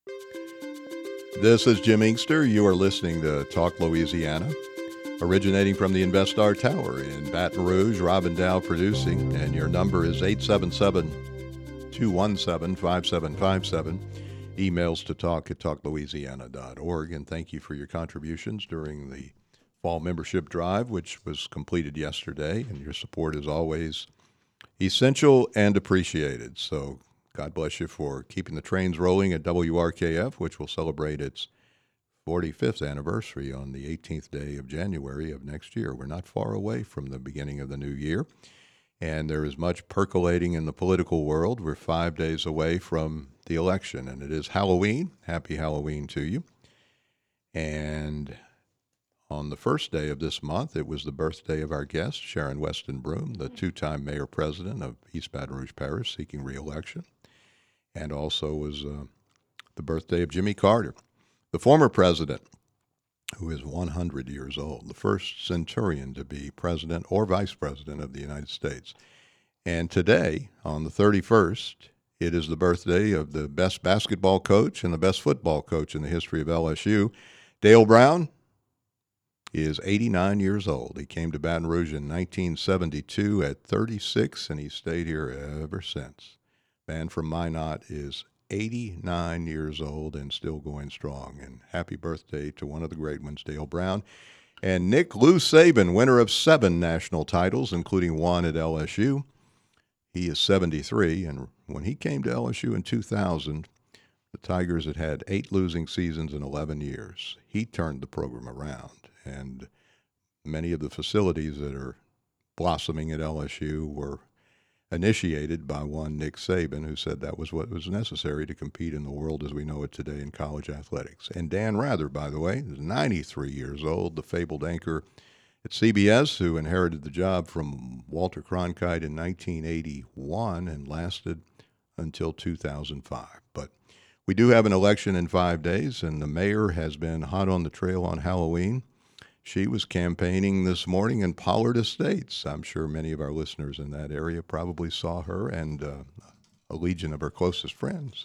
This is Jim Inkster. You are listening to Talk Louisiana, originating from the InvestStar Tower in Baton Rouge. Robin Dow producing, and your number is 877-217-5757. Emails to talk@talklouisiana.org. And thank you for your contributions during the fall membership drive, which was completed yesterday. And your support is always essential and appreciated. So God bless you for keeping the trains rolling at WRKF, which will celebrate its 45th anniversary on the 18th day of January of next year. We're not far away from the beginning of the new year, and there is much percolating in the political world. We're 5 days away from the election, and it is Halloween. Happy Halloween to you. And on the first day of this month, it was the birthday of our guest, Sharon Weston Broome, the two-time mayor-president of East Baton Rouge Parish, seeking re-election. And also was the birthday of Jimmy Carter, the former president, who is 100 years old, the first centurion to be president or vice president of the United States. And today, on the 31st, it is the birthday of the best basketball coach and the best football coach in the history of LSU. Dale Brown is 89 years old. He came to Baton Rouge in 1972 at 36, and he stayed here ever since. Man from Minot is 89 years old and still going strong. And happy birthday to one of the great ones, Dale Brown. And Nick Lou Saban, winner of 7 national titles, including one at LSU. He is 73, and when he came to LSU in 2000, the Tigers had had 8 losing seasons in 11 years. He turned the program around, and many of the facilities that are blossoming at LSU were initiated by one Nick Saban, who said that was what was necessary to compete in the world as we know it today in college athletics. And Dan Rather, by the way, is 93 years old, the fabled anchor at CBS, who inherited the job from Walter Cronkite in 1981 and lasted until 2005. But we do have an election in 5 days, and the mayor has been hot on the trail on Halloween. She was campaigning this morning in Pollard Estates. I'm sure many of our listeners in that area probably saw her and a legion of her closest friends.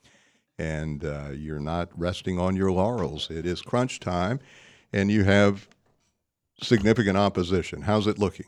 And you're not resting on your laurels. It is crunch time, and you have significant opposition. How's it looking?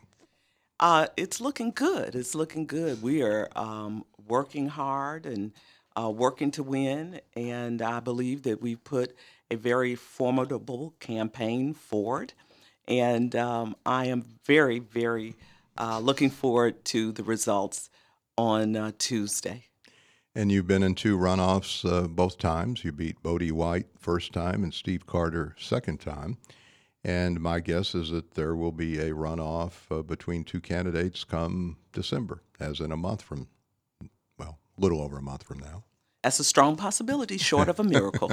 It's looking good. It's looking good. We are working hard and working to win, and I believe that we put a very formidable campaign forward. And I am very, very looking forward to the results on Tuesday. And you've been in 2 runoffs both times. You beat Bodie White first time and Steve Carter second time. And my guess is that there will be a runoff between 2 candidates come December, as in a month from, well, a little over a month from now. That's a strong possibility, short of a miracle.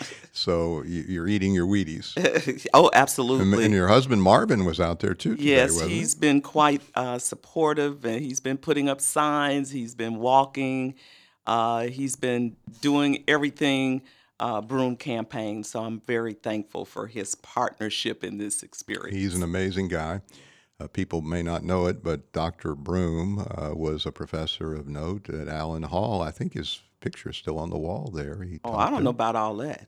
So you're eating your Wheaties. Oh, absolutely. And your husband Marvin was out there too today, Yes, wasn't he? he's been quite supportive, and he's been putting up signs. He's been walking. He's been doing everything Broome campaign. So I'm very thankful for his partnership in this experience. He's an amazing guy. People may not know it, but Dr. Broome was a professor of note at Allen Hall. I think his picture is still on the wall there. Oh, I don't know about all that.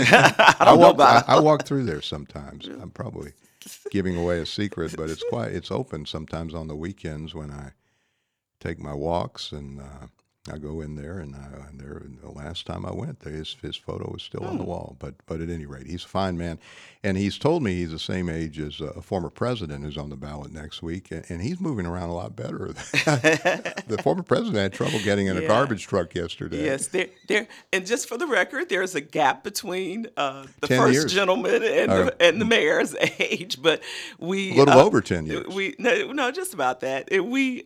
I walk through there sometimes. I'm probably giving away a secret, but it's open sometimes on the weekends when I take my walks, and I go in there, and the last time I went, his photo is still on the wall. But at any rate, he's a fine man, and he's told me he's the same age as a former president who's on the ballot next week, and he's moving around a lot better. The former president had trouble getting in a garbage truck yesterday. Yes, there, and just for the record, there's a gap between the 10 first years. gentleman and the mayor's age, but we A little over 10 years. We no, just about that. And we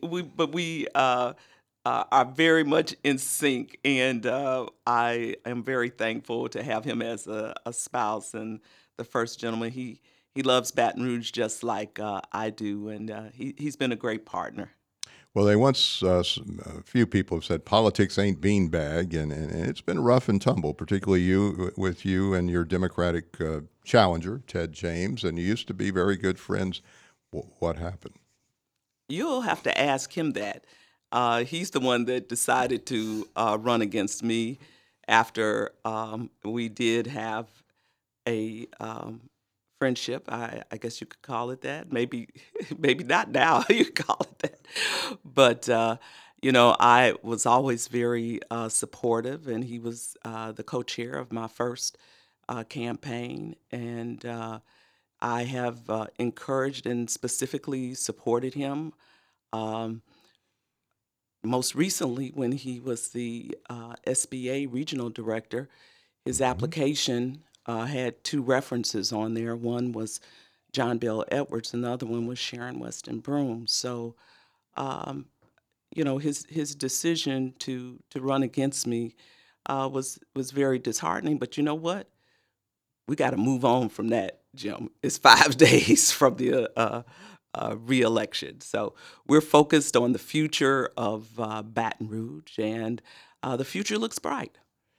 are very much in sync, and I am very thankful to have him as a spouse and the first gentleman. He loves Baton Rouge just like I do, and he's been a great partner. Well, they once, a few people have said politics ain't beanbag, and it's been rough and tumble, particularly with you and your Democratic challenger, Ted James, and you used to be very good friends. What happened? You'll have to ask him that. He's the one that decided to run against me. after we did have a friendship. I guess you could call it that. Maybe, maybe not now. You could call it that. But I was always very supportive, and he was the co-chair of my first campaign, and I have encouraged and specifically supported him. Um, Most recently, when he was the SBA regional director, his Hmm. application had two references on there. One was John Bell Edwards, and the other one was Sharon Weston Broome. So, um, his decision to run against me was very disheartening. But you know what? We got to move on from that, Jim. It's 5 days from the reelection. So we're focused on the future of Baton Rouge, and the future looks bright.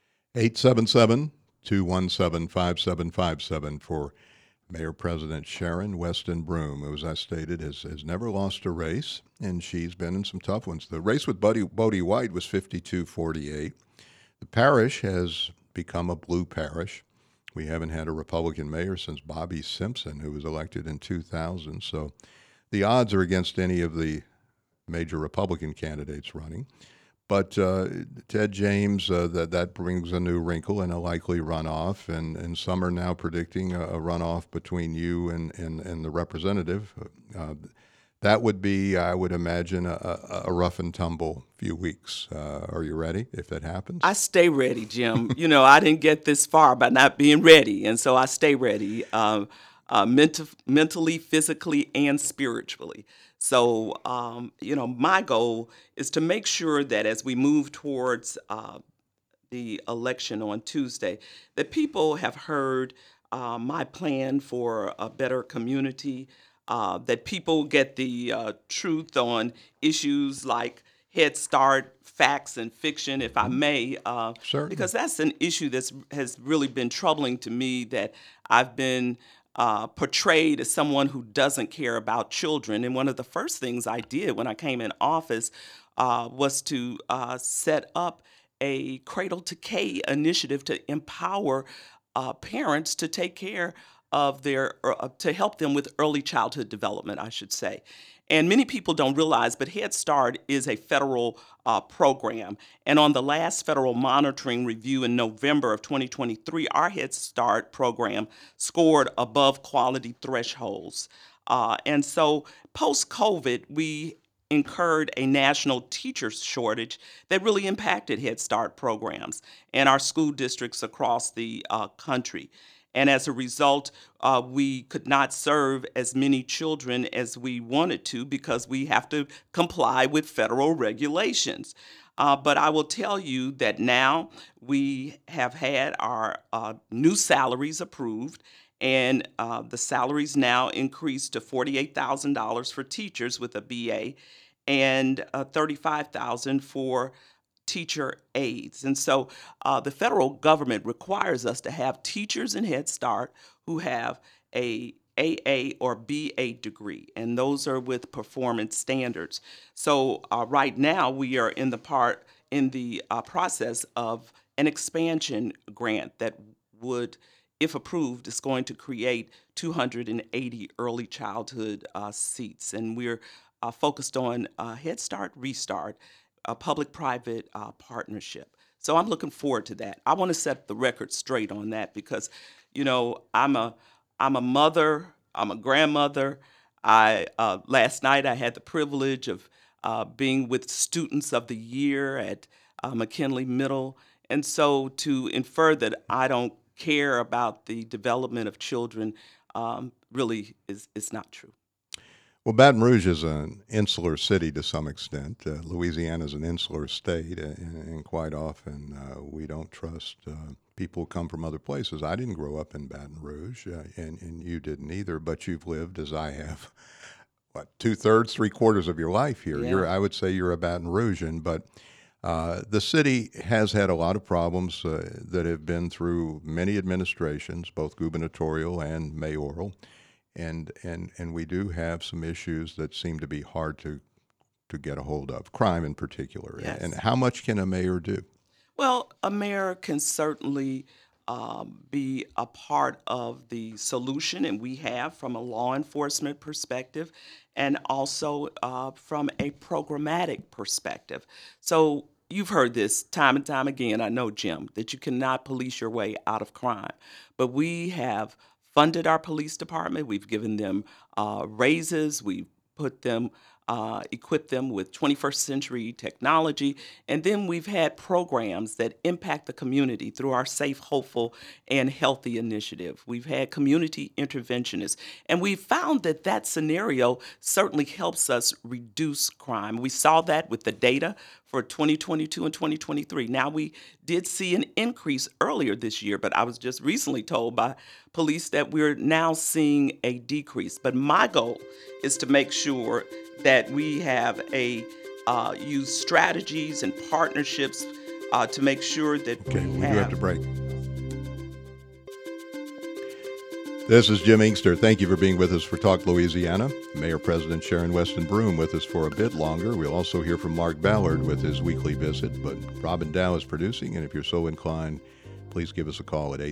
877-217-5757 for Mayor President Sharon Weston Broome, who, as I stated, has never lost a race, and she's been in some tough ones. The race with Bodie White was 52-48. The parish has become a blue parish. We haven't had a Republican mayor since Bobby Simpson, who was elected in 2000. So the odds are against any of the major Republican candidates running. But Ted James, that brings a new wrinkle and a likely runoff, and some are now predicting a runoff between you and the representative. That would be, I would imagine, a rough and tumble few weeks. Are you ready if that happens? I stay ready, Jim. I didn't get this far by not being ready, and so I stay ready, mentally, physically, and spiritually. So, my goal is to make sure that as we move towards the election on Tuesday, that people have heard my plan for a better community, that people get the truth on issues like Head Start, facts and fiction, if I may, Certainly. because that's an issue that has really been troubling to me, that I've been portrayed as someone who doesn't care about children. And one of the first things I did when I came in office was to set up a Cradle to K initiative to empower parents to take care of to help them with early childhood development, I should say. And many people don't realize, but Head Start is a federal program. And on the last federal monitoring review in November of 2023, our Head Start program scored above quality thresholds. And so post COVID, we incurred a national teacher shortage that really impacted Head Start programs and our school districts across the country. And as a result, we could not serve as many children as we wanted to because we have to comply with federal regulations. But I will tell you that now we have had our new salaries approved, and the salaries now increased to $48,000 for teachers with a BA and $35,000 for teacher aides. And so the federal government requires us to have teachers in Head Start who have a AA or BA degree, and those are with performance standards. So right now we are in the process of an expansion grant that would, if approved, is going to create 280 early childhood seats, and we're focused on Head Start Restart, a public-private partnership. So I'm looking forward to that. I want to set the record straight on that because, I'm a mother, I'm a grandmother. I Last night I had the privilege of being with Students of the Year at McKinley Middle, and so to infer that I don't care about the development of children really is not true. Well, Baton Rouge is an insular city to some extent. Louisiana is an insular state, and quite often we don't trust people who come from other places. I didn't grow up in Baton Rouge, and you didn't either, but you've lived, as I have, what, two-thirds, three-quarters of your life here. Yeah. I would say you're a Baton Rougean, but the city has had a lot of problems that have been through many administrations, both gubernatorial and mayoral, and we do have some issues that seem to be hard to get a hold of, crime in particular. And Yes. how much can a mayor do? Well, a mayor can certainly be a part of the solution, and we have from a law enforcement perspective and also from a programmatic perspective. So you've heard this time and time again, I know, Jim, that you cannot police your way out of crime. But we have funded our police department, we've given them raises, we've put them equip them with 21st century technology. And then we've had programs that impact the community through our Safe, Hopeful, and Healthy initiative. We've had community interventionists. And we found that that scenario certainly helps us reduce crime. We saw that with the data for 2022 and 2023. Now, we did see an increase earlier this year, but I was just recently told by police that we're now seeing a decrease. But my goal is to make sure that we have a use strategies and partnerships to make sure that Okay, we we do have have. to break. This is Jim Inkster. Thank you for being with us for Talk Louisiana. Mayor President Sharon Weston Broome with us for a bit longer. We'll also hear from Mark Ballard with his weekly visit, but Robin Dow is producing, and if you're so inclined, please give us a call at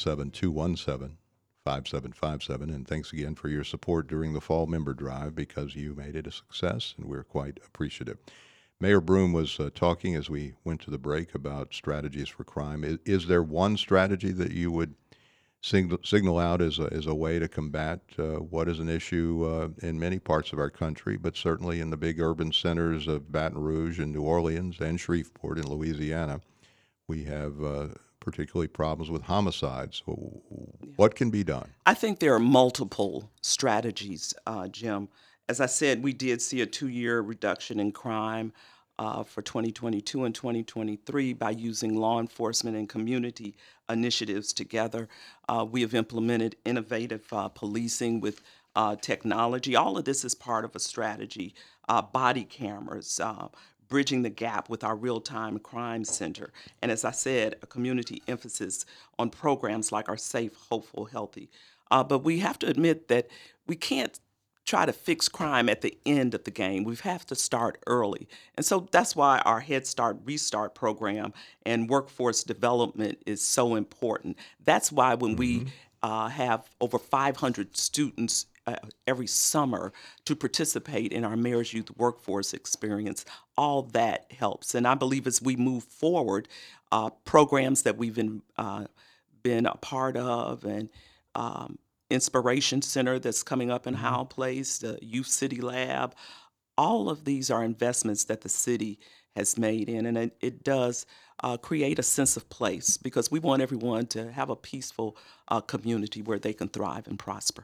877-217-5757. And thanks again for your support during the fall member drive because you made it a success, and we're quite appreciative. Mayor Broome was talking as we went to the break about strategies for crime. Is there one strategy that you would signal out as a way to combat what is an issue in many parts of our country, but certainly in the big urban centers of Baton Rouge and New Orleans and Shreveport in Louisiana, we have particularly problems with homicides. What can be done? I think there are multiple strategies, Jim. As I said, we did see a 2-year reduction in crime for 2022 and 2023 by using law enforcement and community initiatives together. We have implemented innovative policing with technology. All of this is part of a strategy. Body cameras, bridging the gap with our real time crime center. And as I said, a community emphasis on programs like our Safe, Hopeful, Healthy. But we have to admit that we can't try to fix crime at the end of the game. We have to start early. And so that's why our Head Start Restart program and workforce development is so important. That's why when we have over 500 students every summer to participate in our Mayor's Youth Workforce Experience, all that helps. And I believe as we move forward, programs that we've been a part of and Inspiration Center that's coming up in Howell Place, the Youth City Lab. All of these are investments that the city has made in, and it does create a sense of place because we want everyone to have a peaceful community where they can thrive and prosper.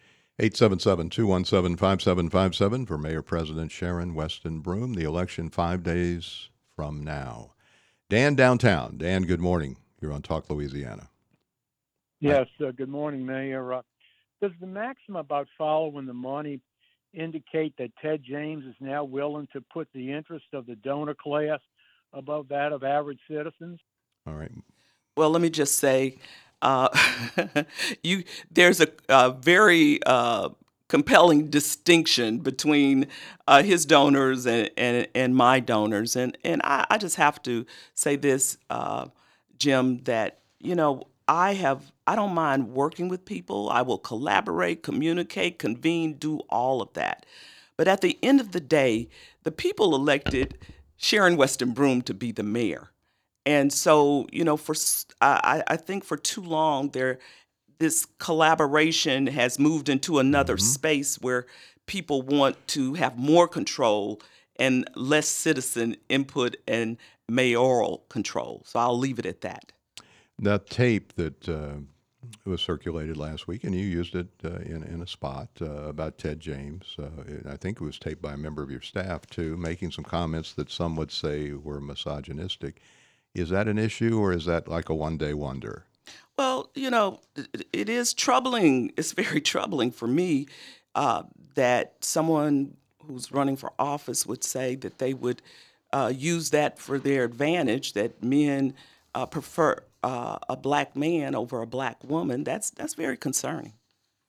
877-217-5757 for Mayor President Sharon Weston Broome. The election 5 days from now. Dan downtown. Dan, good morning. You're on Talk Louisiana. Yes, good morning, Mayor. Does the maxim about following the money indicate that Ted James is now willing to put the interest of the donor class above that of average citizens? All right. Well, let me just say, uh, there's a very compelling distinction between his donors and my donors, and I just have to say this, Jim, that I don't mind working with people. I will collaborate, communicate, convene, do all of that. But at the end of the day, the people elected Sharon Weston Broome to be the mayor. And so, I think for too long this collaboration has moved into another space where people want to have more control and less citizen input and mayoral control. So I'll leave it at that. That tape that was circulated last week, and you used it in a spot about Ted James. I think it was taped by a member of your staff, too, making some comments that some would say were misogynistic. Is that an issue, or is that like a one-day wonder? Well, it is troubling. It's very troubling for me that someone who's running for office would say that they would use that for their advantage, that men prefer a black man over a black woman. That's very concerning.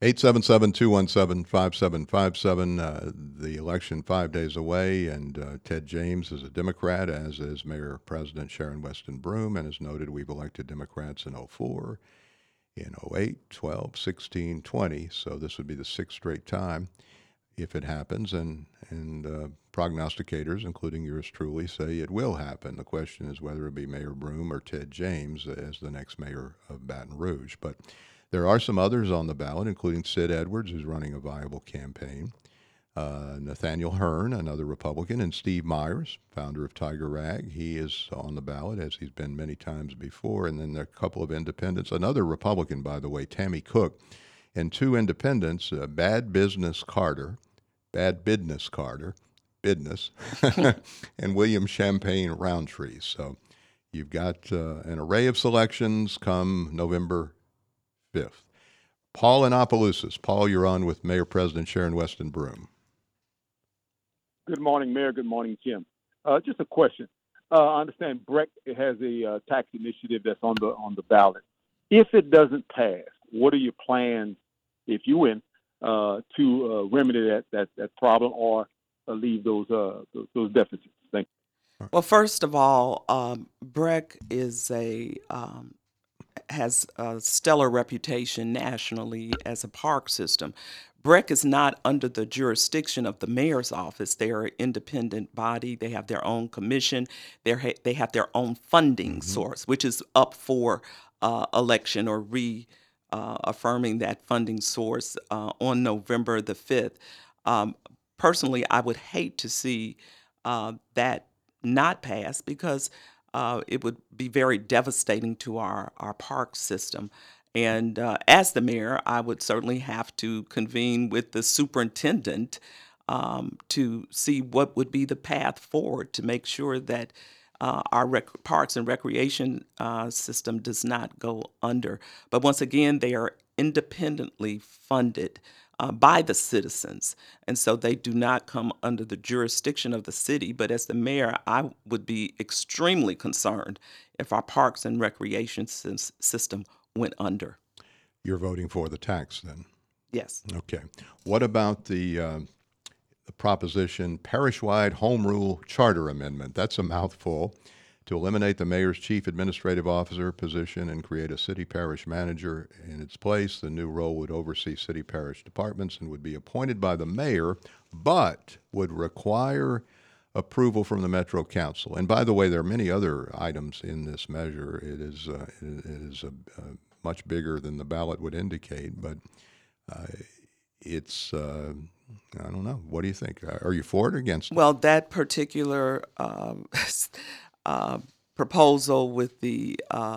877-217-5757. The election 5 days away, and Ted James is a Democrat, as is Mayor President Sharon Weston Broome. And as noted, we've elected Democrats in 04, in 08, 12, 16, 20. So this would be the sixth straight time if it happens. And prognosticators, including yours truly, say it will happen. The question is whether it be Mayor Broome or Ted James as the next mayor of Baton Rouge. But there are some others on the ballot, including Sid Edwards, who's running a viable campaign, Nathaniel Hearn, another Republican, and Steve Myers, founder of Tiger Rag. He is on the ballot, as he's been many times before. And then there are a couple of independents. Another Republican, by the way, Tammy Cook, and two independents, Bad Business Carter, and William Champagne Roundtree. So you've got an array of selections come November 5th. Paul in Opelousas. Paul, you're on with Mayor President Sharon Weston Broome. Good morning, Mayor. Good morning, Kim. Just a question. I understand Breck has a tax initiative that's on the ballot. If it doesn't pass, what are your plans, if you win, to remedy that problem or leave those deficits? Thank you. Well, first of all, Breck has a stellar reputation nationally as a park system. Breck is not under the jurisdiction of the mayor's office. They are an independent body. They have their own commission. They have their own funding source, which is up for election or affirming that funding source on November the 5th. Personally, I would hate to see that not pass because it would be very devastating to our park system. And as the mayor, I would certainly have to convene with the superintendent to see what would be the path forward to make sure that our parks and recreation system does not go under. But once again, they are independently funded by the citizens. And so they do not come under the jurisdiction of the city. But as the mayor, I would be extremely concerned if our parks and recreation system went under. You're voting for the tax then? Yes. Okay. What about the proposition parish-wide home rule charter amendment? That's a mouthful. To eliminate the mayor's chief administrative officer position and create a city parish manager in its place. The new role would oversee city parish departments and would be appointed by the mayor, but would require approval from the Metro Council. And by the way, there are many other items in this measure. It is much bigger than the ballot would indicate, but it's I don't know. What do you think? Are you for it or against it? Well, that particular proposal with the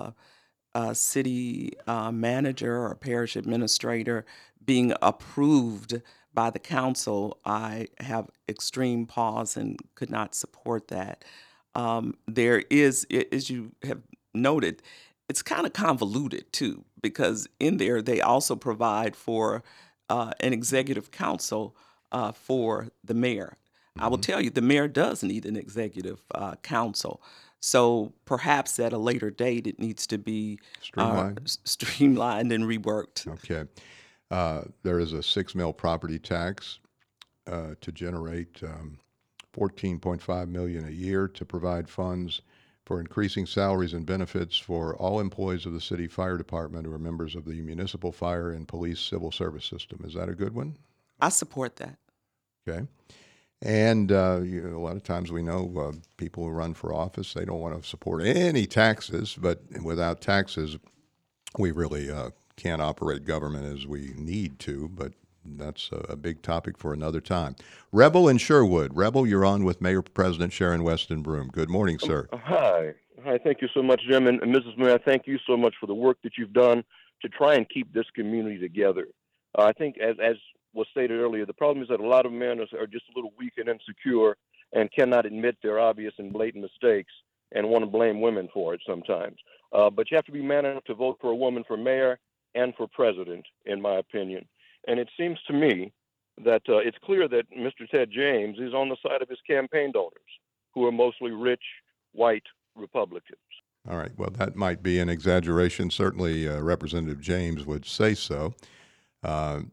city manager or parish administrator being approved by the council, I have extreme pause and could not support that. There is, as you have noted, it's kind of convoluted too, because in there they also provide for an executive council for the mayor. I will tell you, the mayor does need an executive council. So perhaps at a later date, it needs to be streamlined and reworked. Okay. There is a $6 million property tax to generate $14.5 million a year to provide funds for increasing salaries and benefits for all employees of the city fire department who are members of the municipal fire and police civil service system. Is that a good one? I support that. Okay. And a lot of times we know people who run for office, they don't want to support any taxes, but without taxes, we really can't operate government as we need to, but that's a big topic for another time. Rebel in Sherwood. Rebel, you're on with Mayor President Sharon Weston Broome. Good morning, sir. Hi. Thank you so much, Jim. And Mrs. Mayor, thank you so much for the work that you've done to try and keep this community together. I think as was stated earlier, the problem is that a lot of men are just a little weak and insecure and cannot admit their obvious and blatant mistakes and want to blame women for it sometimes. But you have to be man enough to vote for a woman for mayor and for president, in my opinion. And it seems to me that it's clear that Mr. Ted James is on the side of his campaign donors, who are mostly rich, white Republicans. All right. Well, that might be an exaggeration. Certainly, Representative James would say so.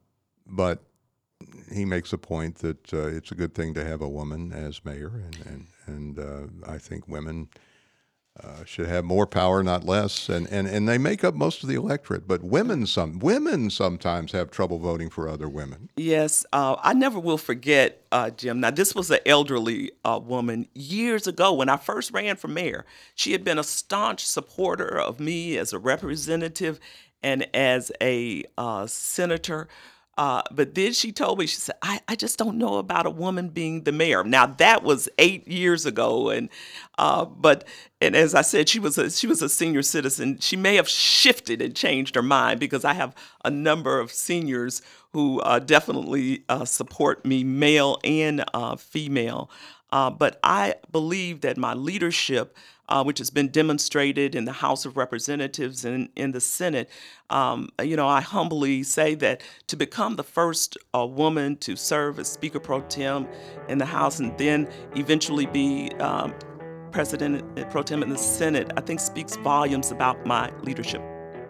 but he makes a point that it's a good thing to have a woman as mayor, and I think women should have more power, not less, and they make up most of the electorate. But women sometimes have trouble voting for other women. Yes, I never will forget, Jim. Now, this was an elderly woman years ago when I first ran for mayor. She had been a staunch supporter of me as a representative and as a senator. But then she told me, she said, I just don't know about a woman being the mayor. Now, that was 8 years ago. And as I said, she was a senior citizen. She may have shifted and changed her mind, because I have a number of seniors who definitely support me, male and female. But I believe that my leadership, which has been demonstrated in the House of Representatives and in the Senate, I humbly say that to become the first woman to serve as Speaker Pro Tem in the House and then eventually be President Pro Tem in the Senate, I think speaks volumes about my leadership.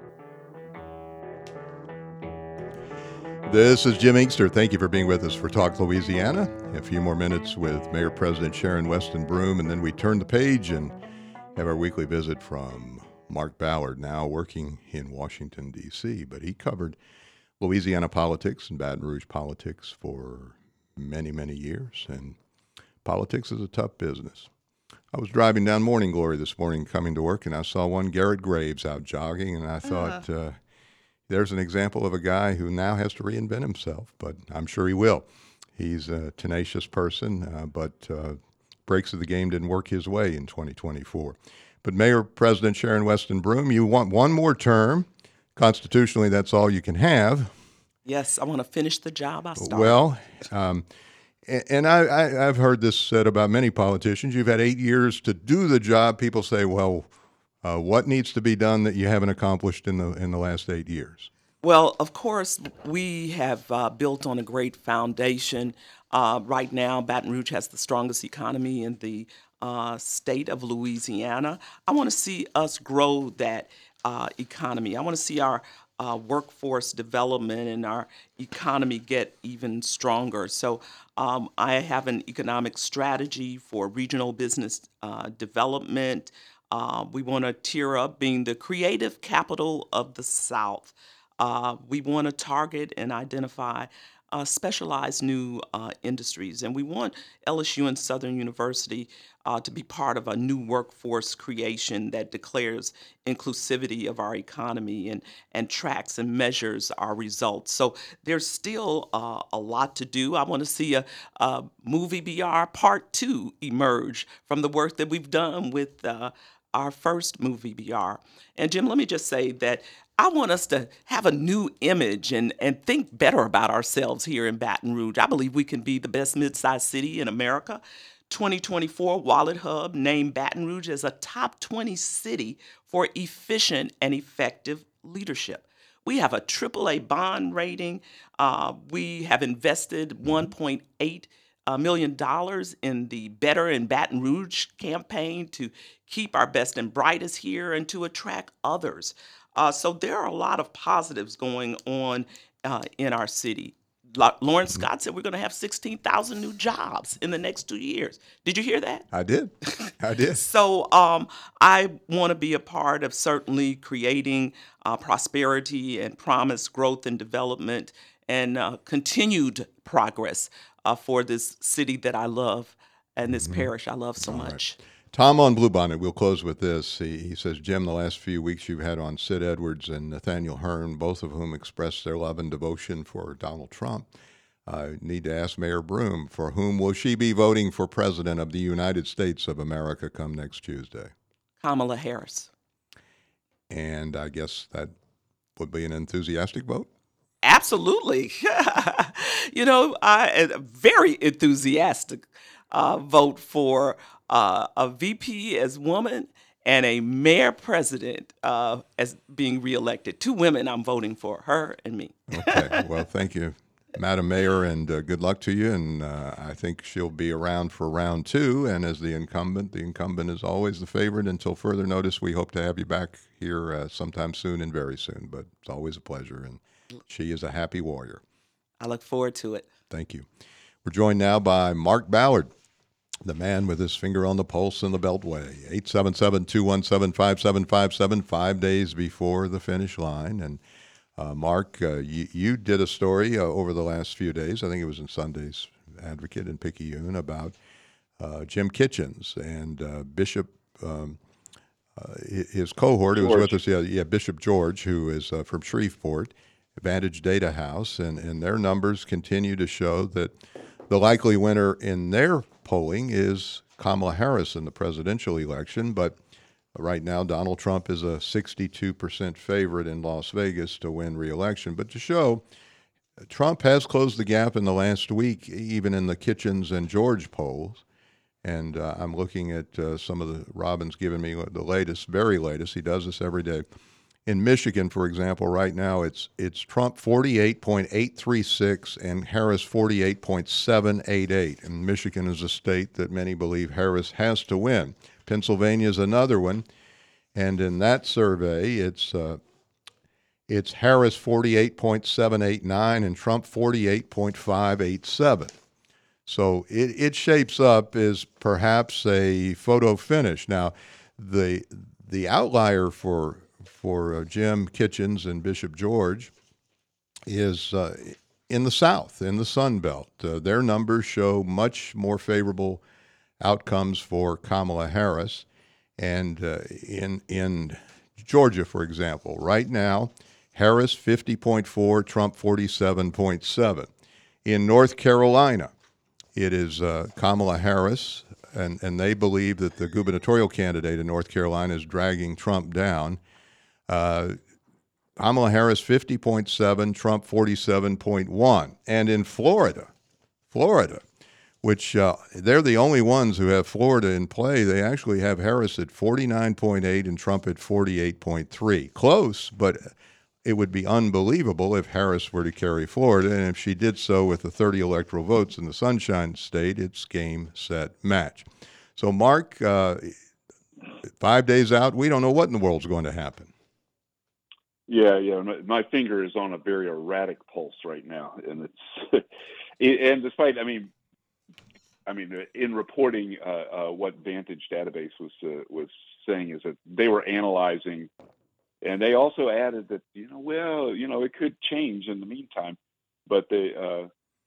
This is Jim Inkster. Thank you for being with us for Talk Louisiana. A few more minutes with Mayor President Sharon Weston Broome, and then we turn the page and have our weekly visit from Mark Ballard, now working in Washington, D.C., but he covered Louisiana politics and Baton Rouge politics for many, many years, and politics is a tough business. I was driving down Morning Glory this morning coming to work, and I saw one Garrett Graves out jogging, and I thought, there's an example of a guy who now has to reinvent himself, but I'm sure he will. He's a tenacious person, but breaks of the game didn't work his way in 2024. But Mayor President Sharon Weston Broome, you want one more term. Constitutionally, that's all you can have. Yes, I want to finish the job I started. Well, and I've heard this said about many politicians. You've had 8 years to do the job. People say, well, what needs to be done that you haven't accomplished in the last 8 years? Well, of course, we have built on a great foundation. Right now, Baton Rouge has the strongest economy in the state of Louisiana. I want to see us grow that economy. I want to see our workforce development and our economy get even stronger. So I have an economic strategy for regional business development. We want to tier up being the creative capital of the South. We want to target and identify specialized new industries. And we want LSU and Southern University to be part of a new workforce creation that declares inclusivity of our economy and tracks and measures our results. So there's still a lot to do. I want to see a Movie BR Part 2 emerge from the work that we've done with our first Movie BR. And Jim, let me just say that I want us to have a new image and think better about ourselves here in Baton Rouge. I believe we can be the best mid-sized city in America. 2024 Wallet Hub named Baton Rouge as a top 20 city for efficient and effective leadership. We have a AAA bond rating. We have invested $1.8 million in the Better in Baton Rouge campaign to keep our best and brightest here and to attract others. So there are a lot of positives going on in our city. Lauren Scott said we're going to have 16,000 new jobs in the next 2 years. Did you hear that? I did. I did. So I want to be a part of certainly creating prosperity and promise, growth and development, and continued progress for this city that I love and this parish I love so much. Tom on Bluebonnet, we'll close with this. He says, Jim, the last few weeks you've had on Sid Edwards and Nathaniel Hearn, both of whom expressed their love and devotion for Donald Trump. I need to ask Mayor Broome, for whom will she be voting for President of the United States of America come next Tuesday? Kamala Harris. And I guess that would be an enthusiastic vote? Absolutely. I am very enthusiastic vote for a VP as woman and a mayor president as being reelected. 2 women I'm voting for, her and me. Okay. Well, thank you, Madam Mayor, and good luck to you. And I think she'll be around for round 2. And as the incumbent is always the favorite until further notice. We hope to have you back here sometime soon and very soon. But it's always a pleasure. And she is a happy warrior. I look forward to it. Thank you. We're joined now by Mark Ballard, the man with his finger on the pulse in the Beltway. 877-217-5757, 5 days before the finish line. And Mark, you did a story over the last few days, I think it was in Sunday's Advocate in Picayune, about Jim Kitchens and Bishop, his cohort who was with us, Bishop George, who is from Shreveport, Vantage Data House, and their numbers continue to show that the likely winner in their polling is Kamala Harris in the presidential election, but right now Donald Trump is a 62% favorite in Las Vegas to win re-election. But to show, Trump has closed the gap in the last week, even in the Kitchens and George polls. And I'm looking at some of the, Robin's given me the latest, very latest. He does this every day. In Michigan, for example, right now it's Trump 48.836 and Harris 48.788. And Michigan is a state that many believe Harris has to win. Pennsylvania is another one, and in that survey, it's Harris 48.789 and Trump 48.587. So it shapes up as perhaps a photo finish. Now, the outlier for Jim Kitchens and Bishop George is in the South, in the Sun Belt. Their numbers show much more favorable outcomes for Kamala Harris. And in Georgia, for example, right now, Harris 50.4, Trump 47.7. In North Carolina, it is Kamala Harris, and they believe that the gubernatorial candidate in North Carolina is dragging Trump down. Kamala Harris 50.7, Trump 47.1. And in Florida, which they're the only ones who have Florida in play, they actually have Harris at 49.8 and Trump at 48.3. Close, but it would be unbelievable if Harris were to carry Florida, and if she did so with the 30 electoral votes in the Sunshine State, it's game, set, match. So, Mark, 5 days out, we don't know what in the world's going to happen. Yeah. My finger is on a very erratic pulse right now, and it's and despite, I mean, in reporting what Vantage Database was saying is that they were analyzing, and they also added that it could change in the meantime, but they're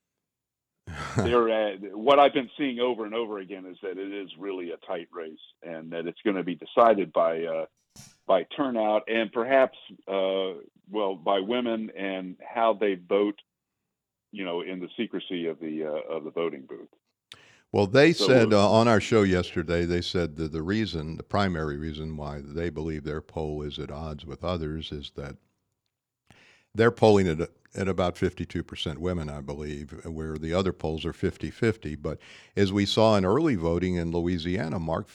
what I've been seeing over and over again is that it is really a tight race, and that it's going to be decided by turnout and perhaps by women and how they vote, in the secrecy of the voting booth. Well, they said on our show yesterday, they said that the primary reason why they believe their poll is at odds with others is that they're polling at about 52% women, I believe, where the other polls are 50-50. But as we saw in early voting in Louisiana, Mark,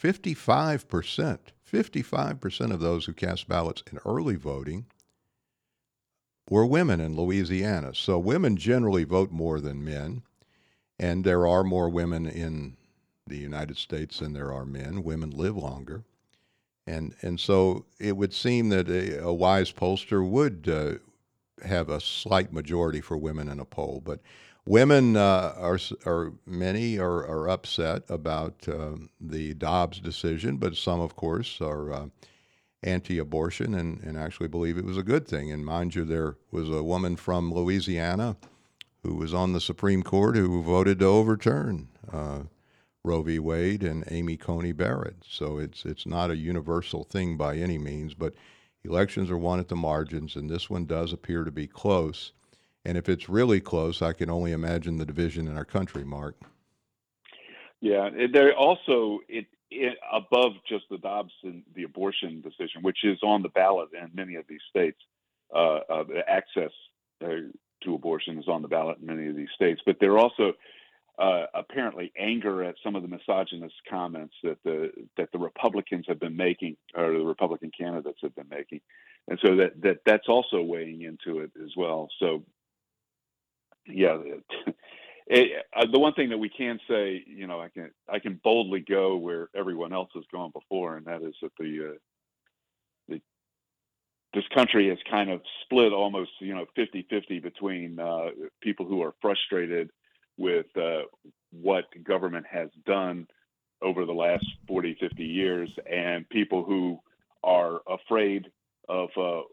55% of those who cast ballots in early voting were women in Louisiana. So women generally vote more than men. And there are more women in the United States than there are men. Women live longer. And so it would seem that a wise pollster would have a slight majority for women in a poll. But women many are upset about the Dobbs decision, but some, of course, are anti-abortion and actually believe it was a good thing. And mind you, there was a woman from Louisiana who was on the Supreme Court who voted to overturn Roe v. Wade and Amy Coney Barrett. So it's not a universal thing by any means, but elections are won at the margins, and this one does appear to be close. And if it's really close, I can only imagine the division in our country, Mark. Yeah, they're also above just the Dobbs and the abortion decision, which is on the ballot in many of these states. The access to abortion is on the ballot in many of these states, but they're also apparently anger at some of the misogynist comments that the Republicans have been making, or the Republican candidates have been making, and so that's also weighing into it as well. So, yeah, the one thing that we can say, I can boldly go where everyone else has gone before, and that is that this country has kind of split almost 50-50 between people who are frustrated with what government has done over the last 40-50 years and people who are afraid of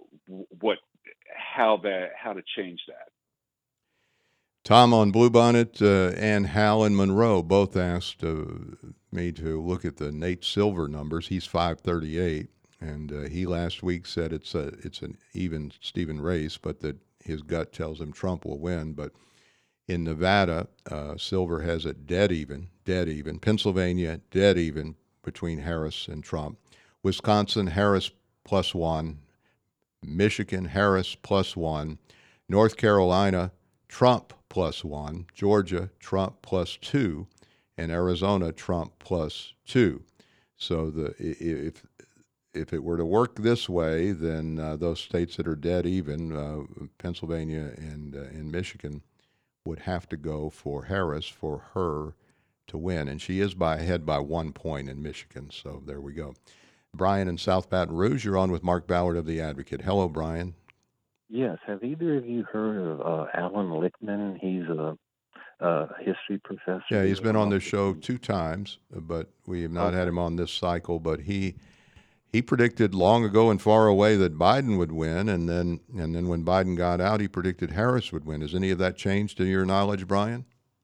how to change that. Tom on Bluebonnet and Hal and Monroe both asked me to look at the Nate Silver numbers. He's 538, and he last week said it's an even Stephen race, but that his gut tells him Trump will win. But in Nevada, Silver has it dead even. Pennsylvania, dead even between Harris and Trump. Wisconsin, Harris +1. Michigan, Harris +1. North Carolina, Trump +1. Georgia, Trump +2. And Arizona, Trump +2. So if it were to work this way, then those states that are dead even, Pennsylvania and Michigan, would have to go for Harris for her to win. And she is ahead by 1 point in Michigan. So there we go. Brian in South Baton Rouge, you're on with Mark Ballard of The Advocate. Hello, Brian. Yes. Have either of you heard of Alan Lichtman? He's a history professor. Yeah, he's been on this show 2 times, but we have not had him on this cycle. But he predicted long ago and far away that Biden would win, and then when Biden got out, he predicted Harris would win. Has any of that changed to your knowledge, Brian?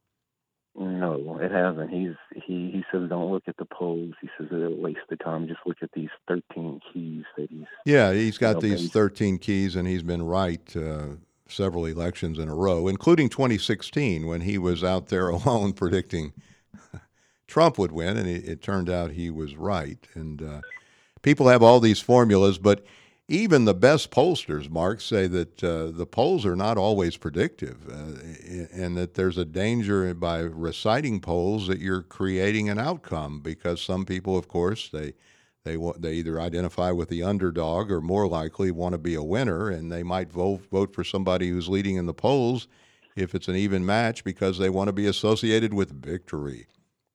No, it hasn't. He says don't look at the polls. He says it'll waste the time. Just look at these 13 keys that he's. Yeah, he's got these 13 keys, and he's been right several elections in a row, including 2016 when he was out there alone predicting Trump would win, and it turned out he was right. And people have all these formulas, but even the best pollsters, Mark, say that the polls are not always predictive, and that there's a danger by reciting polls that you're creating an outcome, because some people, of course, they either identify with the underdog or more likely want to be a winner, and they might vote for somebody who's leading in the polls if it's an even match because they want to be associated with victory.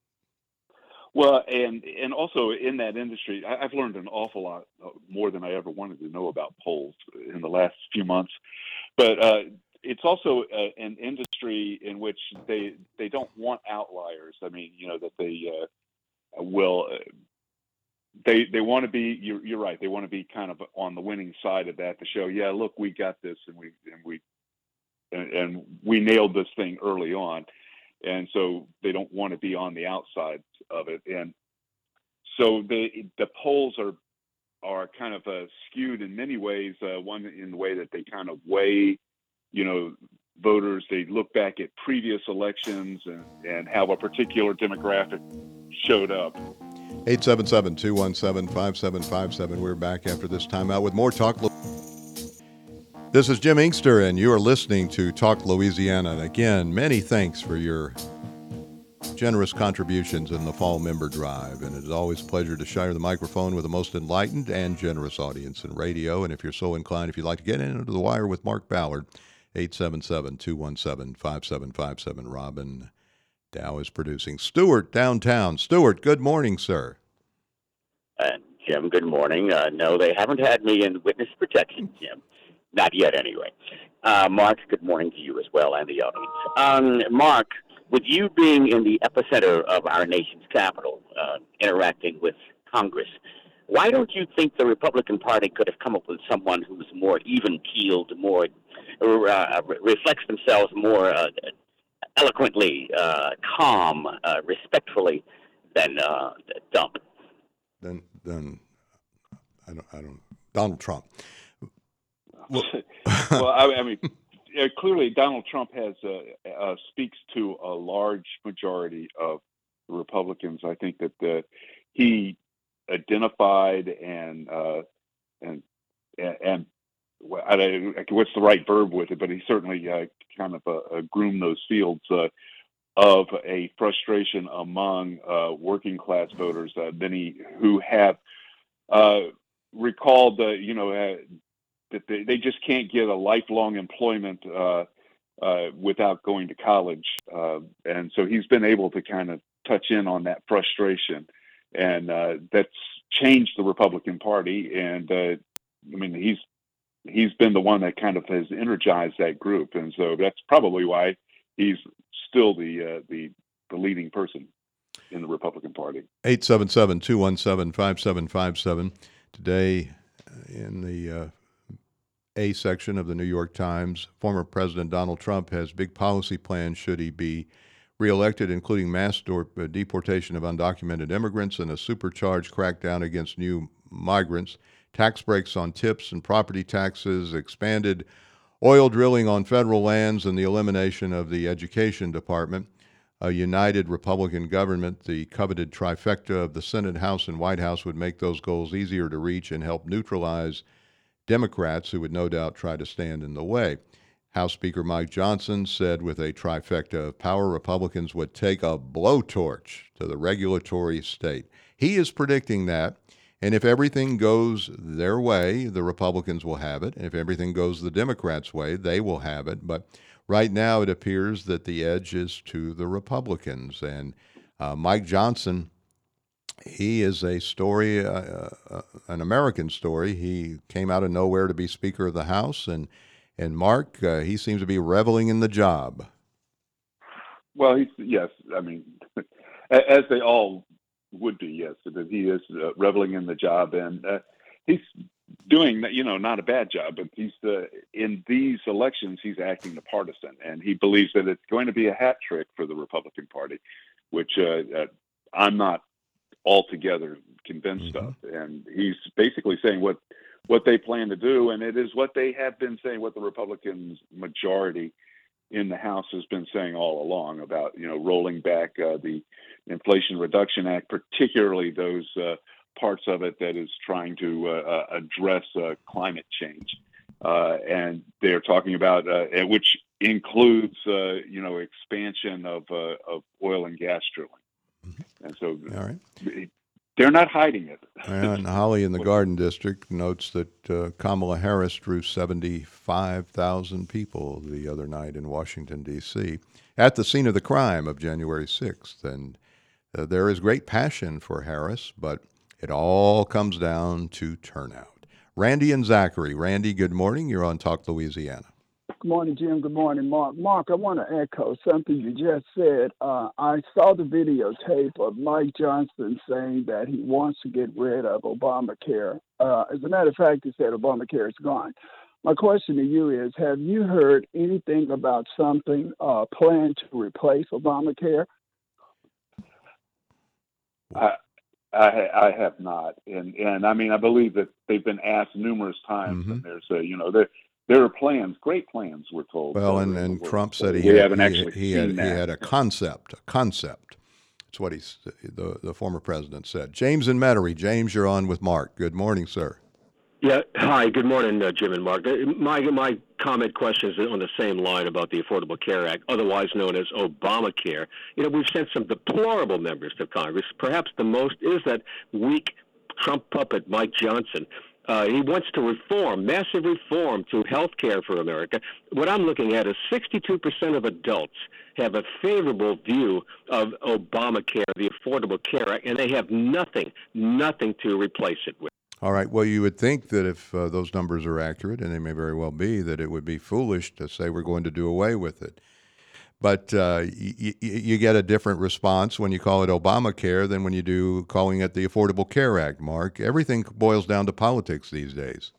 Well, and also in that industry, I've learned an awful lot more than I ever wanted to know about polls in the last few months. But it's also an industry in which they don't want outliers. I mean, that they will. They want to be. You're right. They want to be kind of on the winning side of that to show, yeah, look, we got this, and we nailed this thing early on. And so they don't want to be on the outside of it, and so the polls are kind of skewed in many ways. One in the way that they kind of weigh, voters. They look back at previous elections and how a particular demographic showed up. 877-217-5757. We're back after this timeout with more Talk. This is Jim Inkster, and you are listening to Talk Louisiana. And again, many thanks for your generous contributions in the Fall Member Drive. And it's always a pleasure to share the microphone with the most enlightened and generous audience in radio. And if you're so inclined, if you'd like to get into the wire with Mark Ballard, 877-217-5757. Robin Dow is producing. Stuart, downtown. Stuart, good morning, sir. Jim, good morning. No, they haven't had me in witness protection, Jim. Not yet, anyway. Mark, good morning to you as well and the audience. Mark, with you being in the epicenter of our nation's capital, interacting with Congress, why don't you think the Republican Party could have come up with someone who's more even-keeled, more reflects themselves more eloquently, calm, respectfully than Dump? Then I don't. Donald Trump. Well, I mean, clearly Donald Trump has speaks to a large majority of Republicans. I think that he identified and what's the right verb with it, but he certainly kind of groomed those fields of a frustration among working class voters, many who have recalled, that they just can't get a lifelong employment without going to college. And so he's been able to kind of touch in on that frustration. And that's changed the Republican Party. And I mean, he's been the one that kind of has energized that group, and so that's probably why he's still the leading person in the Republican Party. 877-217-5757. Today, in the A section of the New York Times, former President Donald Trump has big policy plans should he be reelected, including mass deportation of undocumented immigrants and a supercharged crackdown against new migrants, tax breaks on tips and property taxes, expanded oil drilling on federal lands, and the elimination of the Education Department. A united Republican government, the coveted trifecta of the Senate, House, and White House, would make those goals easier to reach and help neutralize Democrats who would no doubt try to stand in the way. House Speaker Mike Johnson said with a trifecta of power, Republicans would take a blowtorch to the regulatory state. He is predicting that, and if everything goes their way, the Republicans will have it, and if everything goes the Democrats' way, they will have it. But right now it appears that the edge is to the Republicans, and Mike Johnson, he is a story, an American story. He came out of nowhere to be Speaker of the House, and Mark, he seems to be reveling in the job. Well, yes, I mean, as they all would be, yes, that he is reveling in the job, and he's doing, not a bad job, but he's in these elections, he's acting the partisan, and he believes that it's going to be a hat trick for the Republican Party, which I'm not altogether convinced of. And he's basically saying what they plan to do, and it is what they have been saying, what the Republicans majority in the House has been saying all along about, rolling back the Inflation Reduction Act, particularly those parts of it that is trying to address climate change. And they're talking about, which includes, expansion of oil and gas drilling. And so All right. They're not hiding it. And Holly in the Garden District notes that Kamala Harris drew 75,000 people the other night in Washington, D.C., at the scene of the crime of January 6th. And there is great passion for Harris, but it all comes down to turnout. Randy and Zachary. Randy, good morning. You're on Talk Louisiana. Good morning, Jim. Good morning, Mark. Mark, I want to echo something you just said. I saw the videotape of Mike Johnson saying that he wants to get rid of Obamacare. As a matter of fact, he said Obamacare is gone. My question to you is, have you heard anything about something planned to replace Obamacare? I have not, and I mean, I believe that they've been asked numerous times, and there's there are plans, great plans, we're told. Well, and Trump said he had a concept. That's what the former president said. James and Metairie. James, you're on with Mark. Good morning, sir. Yeah. Hi. Good morning, Jim and Mark. My comment question is on the same line about the Affordable Care Act, otherwise known as Obamacare. We've sent some deplorable members to Congress. Perhaps the most is that weak Trump puppet, Mike Johnson. He wants to reform, massive reform to health care for America. What I'm looking at is 62% of adults have a favorable view of Obamacare, the Affordable Care Act, and they have nothing to replace it with. All right. Well, you would think that if those numbers are accurate, and they may very well be, that it would be foolish to say we're going to do away with it. But you get a different response when you call it Obamacare than when you do calling it the Affordable Care Act, Mark. Everything boils down to politics these days.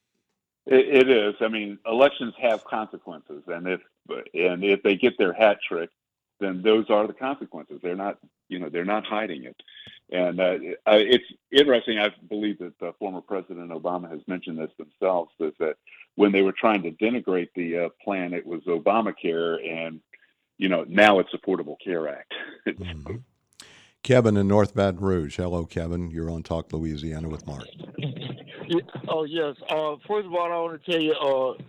It is. I mean, elections have consequences, and if they get their hat trick, then those are the consequences. They're not hiding it. And it's interesting. I believe that former President Obama has mentioned this themselves, is that when they were trying to denigrate the plan, it was Obamacare, and now it's Affordable Care Act. Kevin in North Baton Rouge. Hello, Kevin. You're on Talk Louisiana with Mark. Oh, yes. First of all, I want to tell you,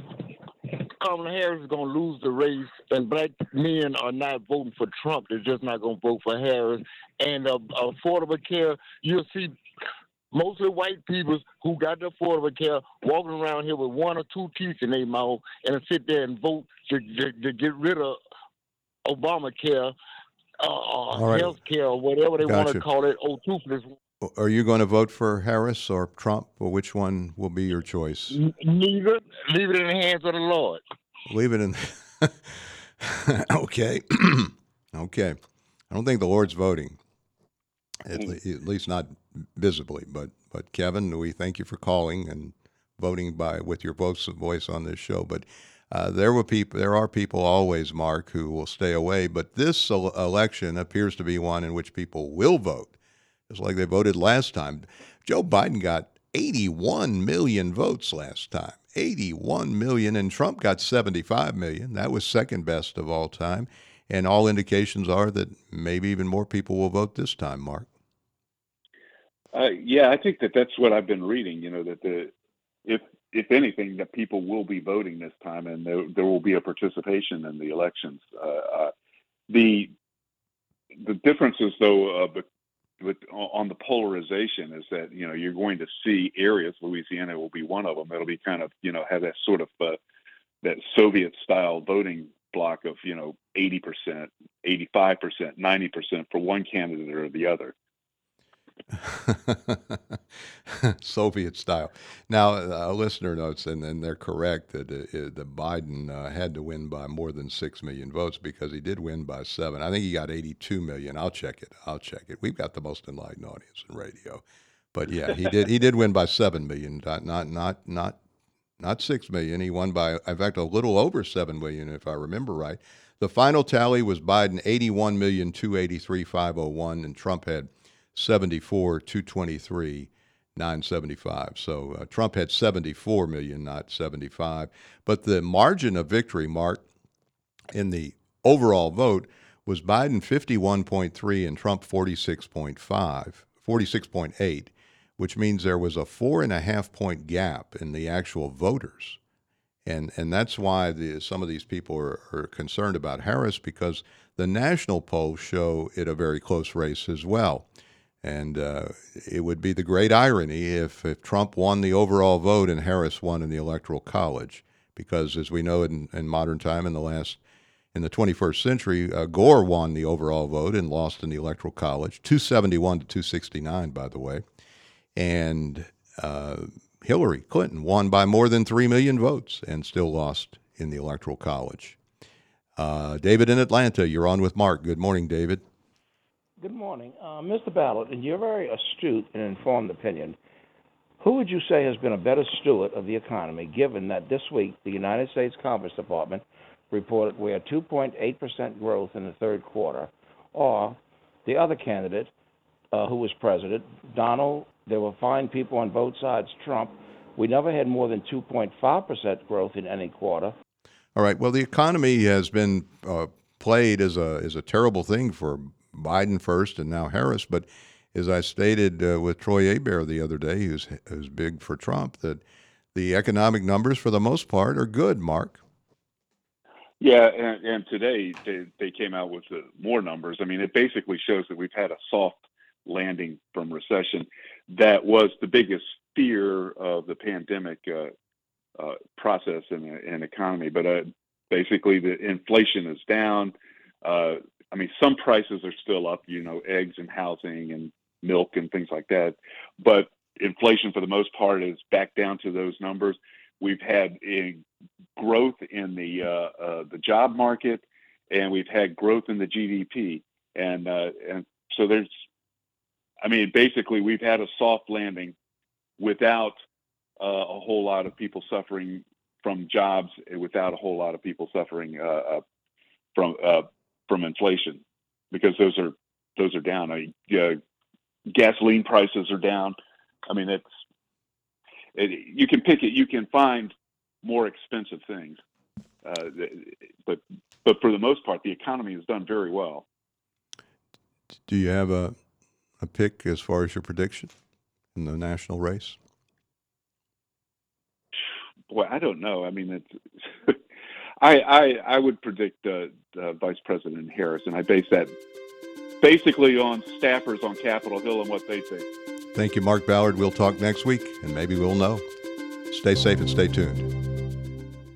Kamala Harris is going to lose the race, and black men are not voting for Trump. They're just not going to vote for Harris. And Affordable Care, you'll see mostly white people who got the Affordable Care walking around here with one or two teeth in their mouth and sit there and vote to get rid of Obamacare, health care, or whatever they want to call it, toothless. Are you going to vote for Harris or Trump, or which one will be your choice? Neither. Leave it in the hands of the Lord. Leave it in. Okay. Okay. I don't think the Lord's voting, at least not visibly. But Kevin, we thank you for calling and voting with your voice on this show. But there are people always, Mark, who will stay away. But this election appears to be one in which people will vote, just like they voted last time. Joe Biden got 81 million votes last time. 81 million, and Trump got 75 million. That was second best of all time. And all indications are that maybe even more people will vote this time, Mark. Yeah, I think that's what I've been reading. That if anything, that people will be voting this time, and there will be a participation in the elections. The differences, though, on the polarization is that you're going to see areas. Louisiana will be one of them. It'll be kind of have that sort of that Soviet style voting block of 80%, 85%, 90% for one candidate or the other. Soviet style. Now, a listener notes, and they're correct, that Biden had to win by more than 6 million votes because he did win by 7. I think he got 82 million. I'll check it. We've got the most enlightened audience in radio. But yeah, he did win by 7 million, not 6 million. He won by, in fact, a little over 7 million, if I remember right. The final tally was Biden 81,283,501, and Trump had 74,223,975. So Trump had 74 million, not 75. But the margin of victory, Mark, in the overall vote was Biden 51.3 and Trump 46.8, which means there was a 4.5 point gap in the actual voters. And that's why some of these people are concerned about Harris, because the national polls show it a very close race as well. And it would be the great irony if Trump won the overall vote and Harris won in the Electoral College, because as we know in modern time, in the 21st century, Gore won the overall vote and lost in the Electoral College, 271 to 269, by the way. And Hillary Clinton won by more than 3 million votes and still lost in the Electoral College. David in Atlanta, you're on with Mark. Good morning, David. Good morning. Mr. Ballard, in your very astute and informed opinion, who would you say has been a better steward of the economy, given that this week the United States Commerce Department reported we had 2.8% growth in the third quarter, or the other candidate who was president, Donald? There were fine people on both sides, Trump. We never had more than 2.5% growth in any quarter. All right. Well, the economy has been played as a terrible thing for Biden first and now Harris. But as I stated with Troy Hebert the other day, who's big for Trump, that the economic numbers for the most part are good, Mark. Yeah, and today they came out with more numbers. I mean, it basically shows that we've had a soft landing from recession. That was the biggest fear of the pandemic process and economy. But basically, the inflation is down. I mean, some prices are still up, eggs and housing and milk and things like that. But inflation, for the most part, is back down to those numbers. We've had a growth in the job market, and we've had growth in the GDP. And so basically, we've had a soft landing without a whole lot of people suffering from jobs, without a whole lot of people suffering from inflation, because those are down. Gasoline prices are down. I mean, you can pick it. You can find more expensive things, but for the most part, the economy has done very well. Do you have a pick as far as your prediction in the national race? Boy, I don't know. I mean, it's. I would predict Vice President Harris, and I base that basically on staffers on Capitol Hill and what they think. Thank you, Mark Ballard. We'll talk next week, and maybe we'll know. Stay safe and stay tuned.